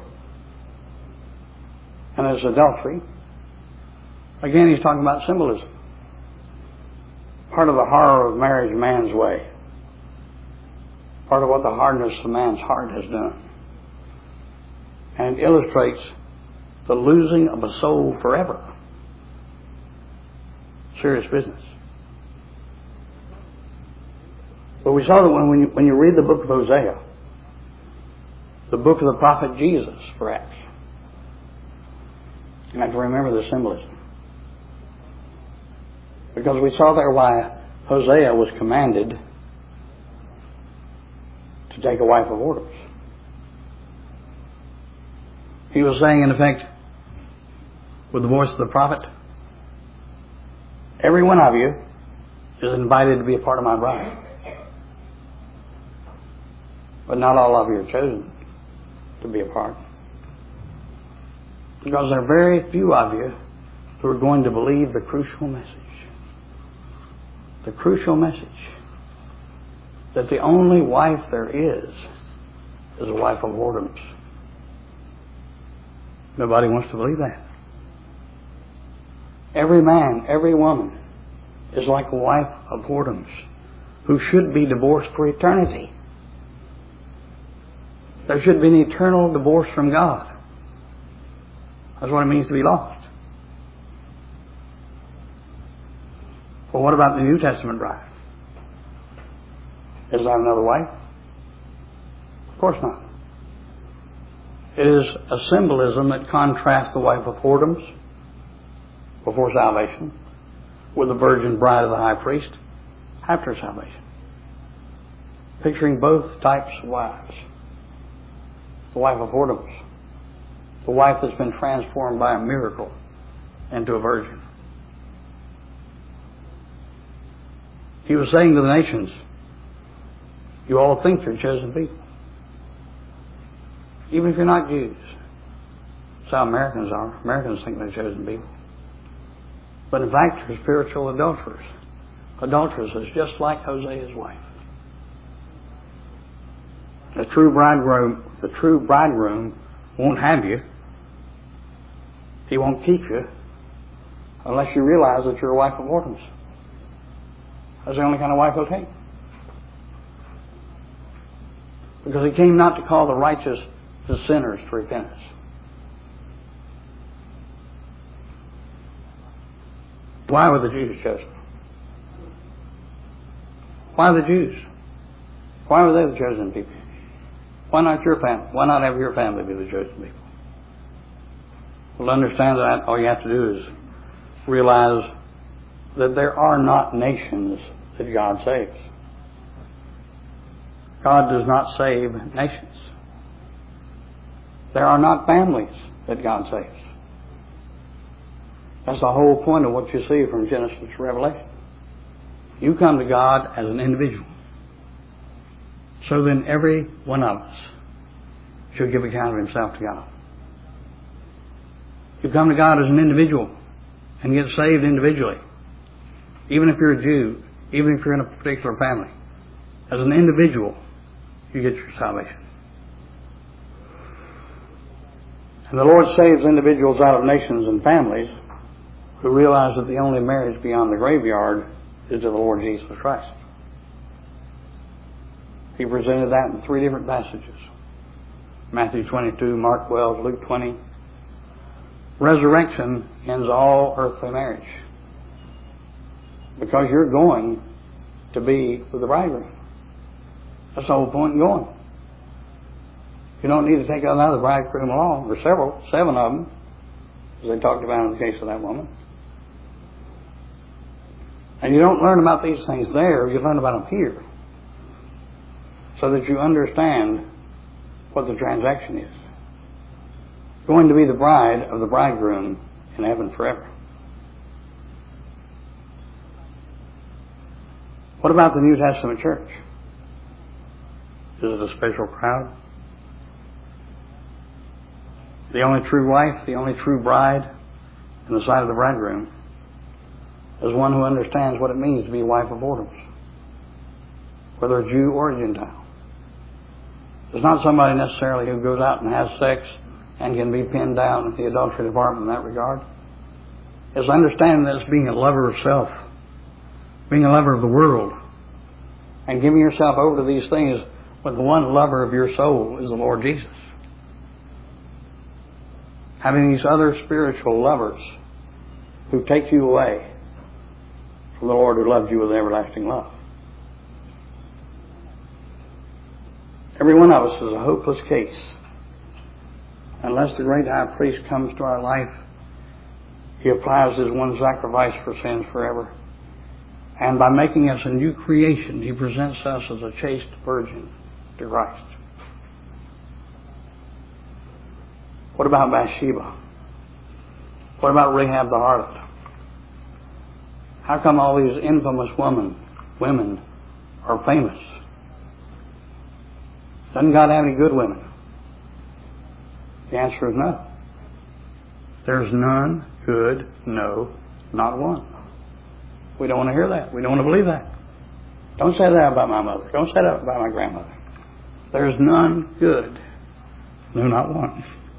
and there's adultery, again he's talking about symbolism. Part of the horror of marriage man's way. Part of what the hardness of man's heart has done. And it illustrates the losing of a soul forever. Serious business. But we saw that when, when, you, when you read the book of Hosea, the book of the prophet Jesus, perhaps, you have to remember the symbolism. Because we saw there why Hosea was commanded to take a wife of whoredoms. He was saying, in effect, with the voice of the prophet, every one of you is invited to be a part of my bride. But not all of you are chosen to be a part. Because there are very few of you who are going to believe the crucial message. The crucial message that the only wife there is is a wife of whoredoms. Nobody wants to believe that. Every man, every woman is like a wife of whoredoms who should be divorced for eternity. There should be an eternal divorce from God. That's what it means to be lost. Well, what about the New Testament bride? Is that another wife? Of course not. It is a symbolism that contrasts the wife of whoredoms before salvation with the virgin bride of the high priest after salvation. Picturing both types of wives. The wife of whoredoms. The wife that's been transformed by a miracle into a virgin. He was saying to the nations, you all think you're chosen people. Even if you're not Jews. That's how Americans are. Americans think they're chosen people. But in fact, they're spiritual adulterers. Adulteresses, just like Hosea's wife. The true bridegroom, the true bridegroom won't have you. He won't keep you unless you realize that you're a wife of whoredoms. That's the only kind of wife he'll take. Because he came not to call the righteous to sinners to repentance. Why were the Jews chosen? Why the Jews? Why were they the chosen people? Why not your family? Why not have your family be the chosen people? Well, understand that all you have to do is realize that there are not nations that God saves. God does not save nations. There are not families that God saves. That's the whole point of what you see from Genesis to Revelation. You come to God as an individual. So then every one of us should give account of himself to God. You come to God as an individual and get saved individually. Even if you're a Jew, even if you're in a particular family. As an individual, you get your salvation. And the Lord saves individuals out of nations and families who realize that the only marriage beyond the graveyard is to the Lord Jesus Christ. He presented that in three different passages. Matthew twenty-two, Mark twelve, Luke twenty. Resurrection ends all earthly marriage. Because you're going to be with the bridegroom. That's the whole point in going. You don't need to take another bridegroom along, or several, seven of them, as they talked about in the case of that woman. And you don't learn about these things there, you learn about them here. So that you understand what the transaction is. going to be the bride of the bridegroom in heaven forever. What about the New Testament church? Is it a special crowd? The only true wife, the only true bride in the sight of the bridegroom is one who understands what it means to be a wife of whoredoms, whether a Jew or a Gentile. It's not somebody necessarily who goes out and has sex and can be pinned down in the adultery department in that regard. It's understanding that it's being a lover of self, being a lover of the world, and giving yourself over to these things when the one lover of your soul is the Lord Jesus. Having these other spiritual lovers who take you away from the Lord who loved you with everlasting love. Every one of us is a hopeless case unless the great high priest comes to our life. He applies his one sacrifice for sins forever. And by making us a new creation, he presents us as a chaste virgin to Christ. What about Bathsheba? What about Rahab the harlot? How come all these infamous women, women are famous? Doesn't God have any good women? The answer is no. There's none good, no, not one. We don't want to hear that. We don't want to believe that. Don't say that about my mother. Don't say that about my grandmother. There's none good, no, not one.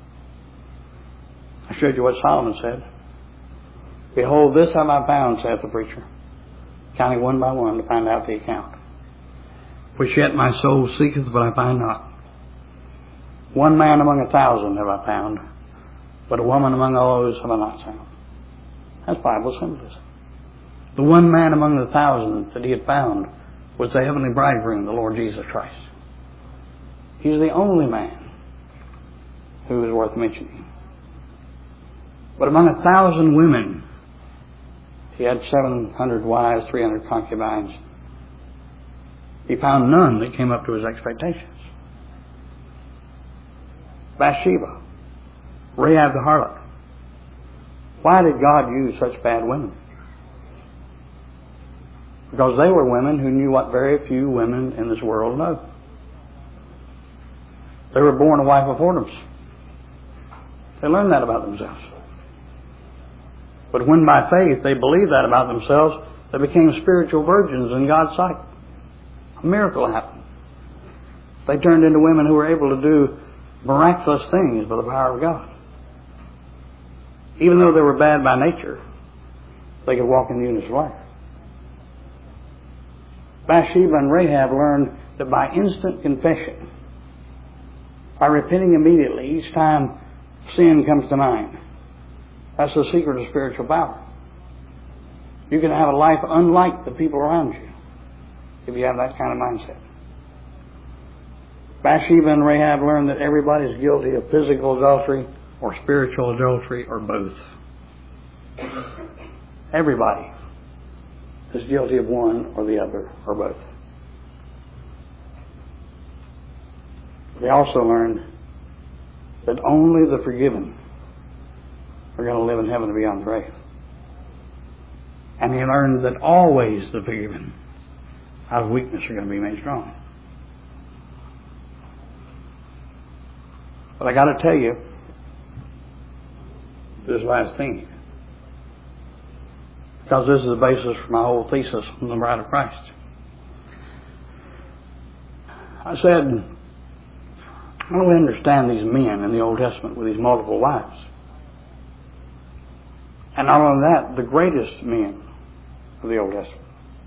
I showed you what Solomon said. Behold, this have I found, saith the preacher, counting one by one to find out the account. Which yet my soul seeketh, but I find not. One man among a thousand have I found, but a woman among all those have I not found. That's Bible symbolism. The one man among the thousand that he had found was the heavenly bridegroom, the Lord Jesus Christ. He's the only man who is worth mentioning. But among a thousand women, he had seven hundred wives, three hundred concubines. He found none that came up to his expectations. Bathsheba, Rahab the harlot. Why did God use such bad women? Because they were women who knew what very few women in this world know. They were born a wife of whoredoms. They learned that about themselves. But when by faith they believed that about themselves, they became spiritual virgins in God's sight. A miracle happened. They turned into women who were able to do miraculous things by the power of God. Even though they were bad by nature, they could walk in newness of life. Bathsheba and Rahab learned that by instant confession, by repenting immediately each time sin comes to mind, that's the secret of spiritual power. You can have a life unlike the people around you if you have that kind of mindset. Bathsheba and Rahab learned that everybody's guilty of physical adultery or spiritual adultery or both. Everybody is guilty of one or the other or both. They also learned that only the forgiven are going to live in heaven beyond the grave. And he learned that always the forgiven out of weakness are going to be made strong. But I got to tell you this last thing, because this is the basis for my whole thesis on the bride of Christ. I said, I don't understand these men in the Old Testament with these multiple wives. And not only that, the greatest men of the Old Testament.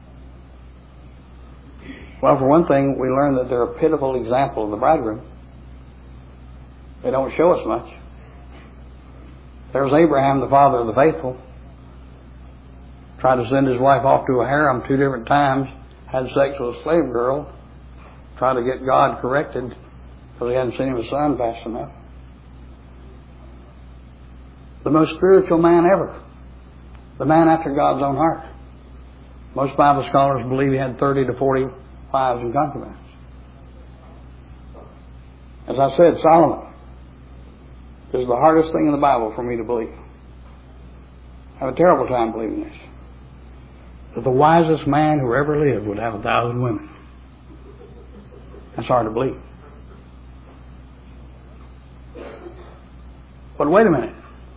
Well, for one thing, we learn that they're a pitiful example of the bridegroom. They don't show us much. There's Abraham, the father of the faithful. Tried to send his wife off to a harem two different times, had sex with a slave girl, tried to get God corrected because he hadn't seen him a son fast enough. The most spiritual man ever. The man after God's own heart. Most Bible scholars believe he had thirty to forty wives and concubines. As I said, Solomon This is the hardest thing in the Bible for me to believe. I have a terrible time believing this. That the wisest man who ever lived would have a thousand women. That's hard to believe. But wait a minute.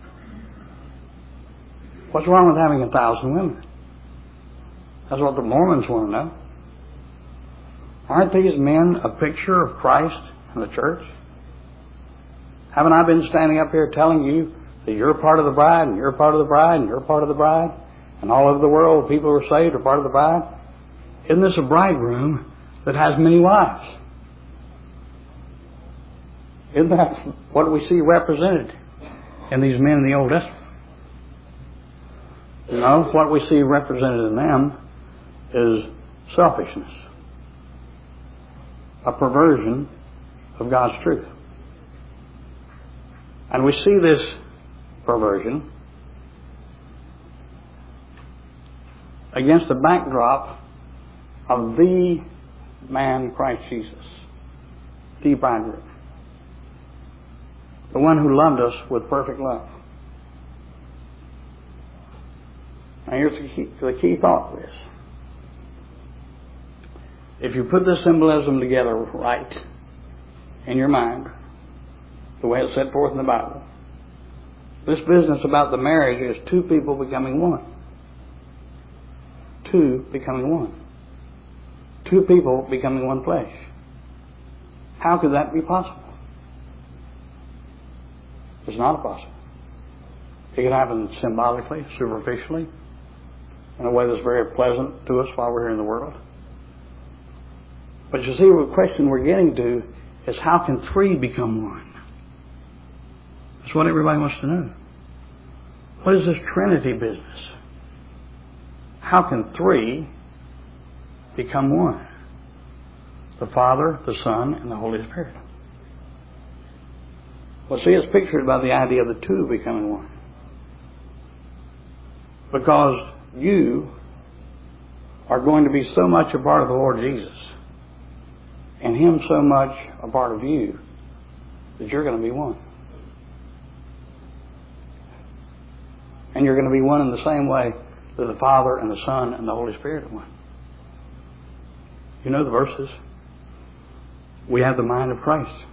What's wrong with having a thousand women? That's what the Mormons want to know. Aren't these men a picture of Christ and the church? Haven't I been standing up here telling you that you're part of the bride, and you're part of the bride, and you're part of the bride, and all over the world people who are saved are part of the bride? Isn't this a bridegroom that has many wives? Isn't that what we see represented in these men in the Old Testament? No, what we see represented in them is selfishness, a perversion of God's truth. And we see this perversion against the backdrop of the man, Christ Jesus, the bridegroom, the one who loved us with perfect love. Now here's the key, the key thought of this. If you put this symbolism together right in your mind, the way it's set forth in the Bible, this business about the marriage is two people becoming one. Two becoming one. Two people becoming one flesh. How could that be possible? It's not possible. It can happen symbolically, superficially, in a way that's very pleasant to us while we're here in the world. But you see, the question we're getting to is, how can three become one? That's what everybody wants to know. What is this Trinity business? How can three become one? The Father, the Son, and the Holy Spirit. Well, see, it's pictured by the idea of the two becoming one. Because you are going to be so much a part of the Lord Jesus, and Him so much a part of you, that you're going to be one. And you're going to be one in the same way that the Father and the Son and the Holy Spirit are one. You know the verses. We have the mind of Christ.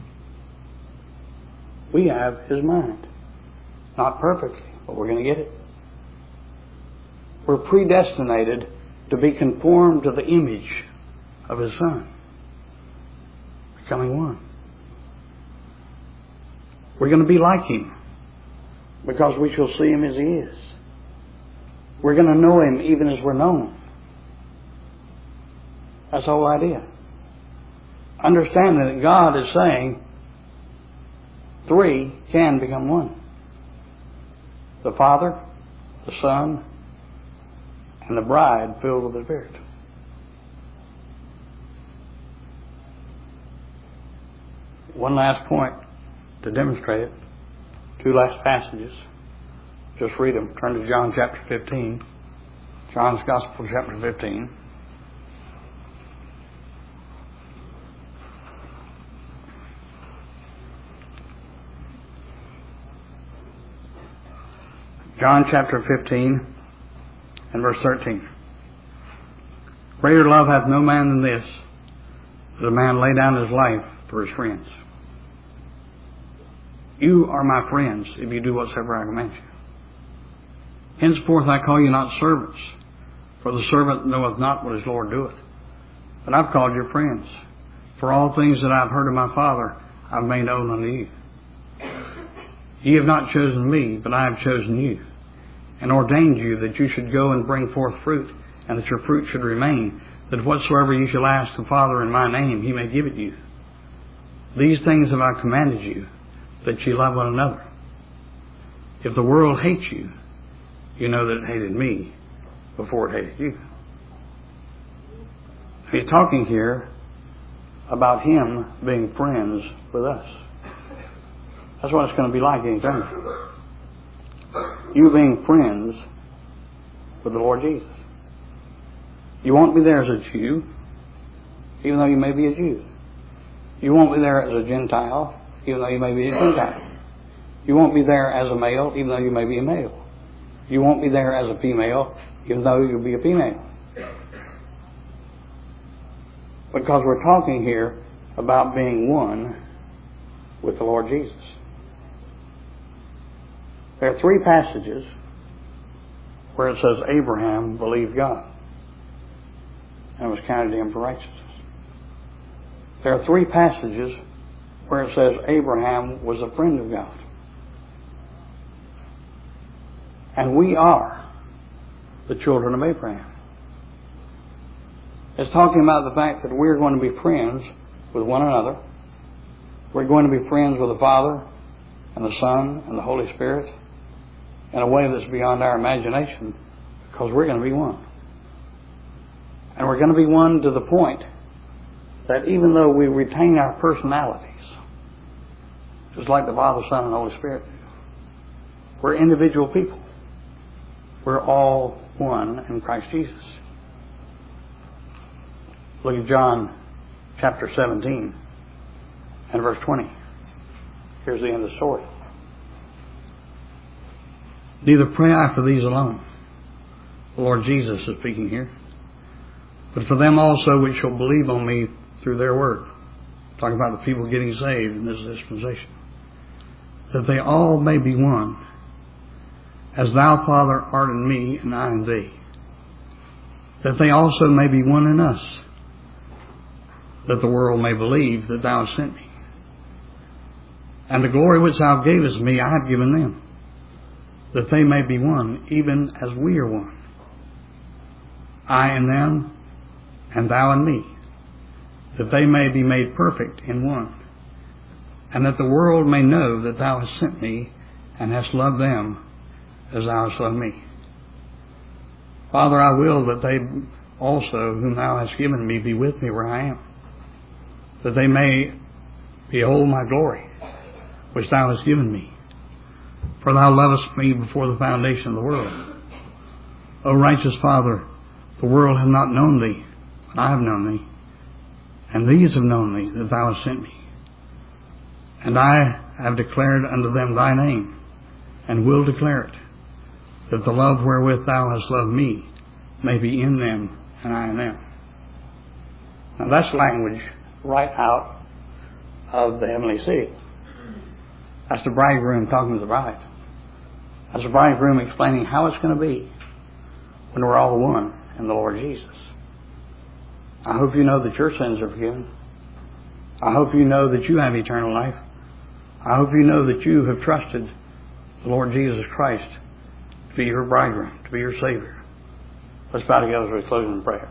We have His mind. Not perfectly, but we're going to get it. We're predestinated to be conformed to the image of His Son. Becoming one. We're going to be like Him, because we shall see Him as He is. We're going to know Him even as we're known. That's the whole idea. Understanding that God is saying three can become one. The Father, the Son, and the bride filled with the Spirit. One last point to demonstrate it. Two last passages. Just read them. Turn to John chapter fifteen. John's Gospel chapter fifteen. John chapter fifteen and verse thirteen. Greater love hath no man than this, that a man lay down his life for his friends. You are my friends if you do whatsoever I command you. Henceforth I call you not servants, for the servant knoweth not what his Lord doeth. But I've called you friends, for all things that I've heard of my Father I've made known unto you. Ye have not chosen me, but I have chosen you, and ordained you that you should go and bring forth fruit, and that your fruit should remain, that whatsoever you shall ask the Father in my name, He may give it you. These things have I commanded you, that ye love one another. If the world hates you, you know that it hated me before it hated you. He's talking here about Him being friends with us. That's what it's going to be like in eternity. You being friends with the Lord Jesus. You won't be there as a Jew, even though you may be a Jew. You won't be there as a Gentile, even though you may be a Gentile. You won't be there as a male, even though you may be a male. You won't be there as a female, even though you'll be a female. Because we're talking here about being one with the Lord Jesus. There are three passages where it says Abraham believed God and was counted to him for righteousness. There are three passages where it says Abraham was a friend of God. And we are the children of Abraham. It's talking about the fact that we're going to be friends with one another. We're going to be friends with the Father and the Son and the Holy Spirit in a way that's beyond our imagination, because we're going to be one. And we're going to be one to the point that even though we retain our personalities, just like the Father, Son, and Holy Spirit do, we're individual people. We're all one in Christ Jesus. Look at John chapter seventeen and verse twenty. Here's the end of the story. Neither pray I for these alone. The Lord Jesus is speaking here. But for them also which shall believe on me through their word. Talking about the people getting saved in this dispensation. That they all may be one. As thou, Father, art in me, and I in thee. That they also may be one in us. That the world may believe that thou hast sent me. And the glory which thou gavest me I have given them, that they may be one, even as we are one. I in them, and thou in me, that they may be made perfect in one, and that the world may know that thou hast sent me, and hast loved them as thou hast loved me. Father, I will that they also, whom thou hast given me, be with me where I am, that they may behold my glory, which thou hast given me. For thou lovest me before the foundation of the world. O righteous Father, the world hath not known thee, but I have known thee. And these have known thee, that thou hast sent me. And I have declared unto them thy name, and will declare it, that the love wherewith thou hast loved me may be in them, and I in them. Now that's language right out of the heavenly city. That's the bridegroom talking to the bride. That's the bridegroom explaining how it's going to be when we're all one in the Lord Jesus. I hope you know that your sins are forgiven. I hope you know that you have eternal life. I hope you know that you have trusted the Lord Jesus Christ to be your bridegroom, to be your Savior. Let's bow together as we close in prayer.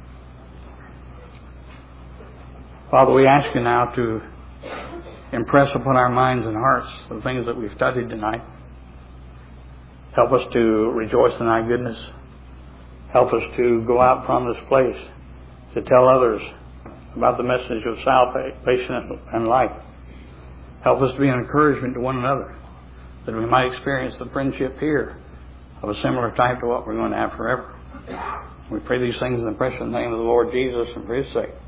Father, we ask you now to impress upon our minds and hearts the things that we've studied tonight. Help us to rejoice in thy goodness. Help us to go out from this place to tell others about the message of salvation and life. Help us to be an encouragement to one another, that we might experience the friendship here of a similar type to what we're going to have forever. We pray these things in the precious name of the Lord Jesus and for his sake.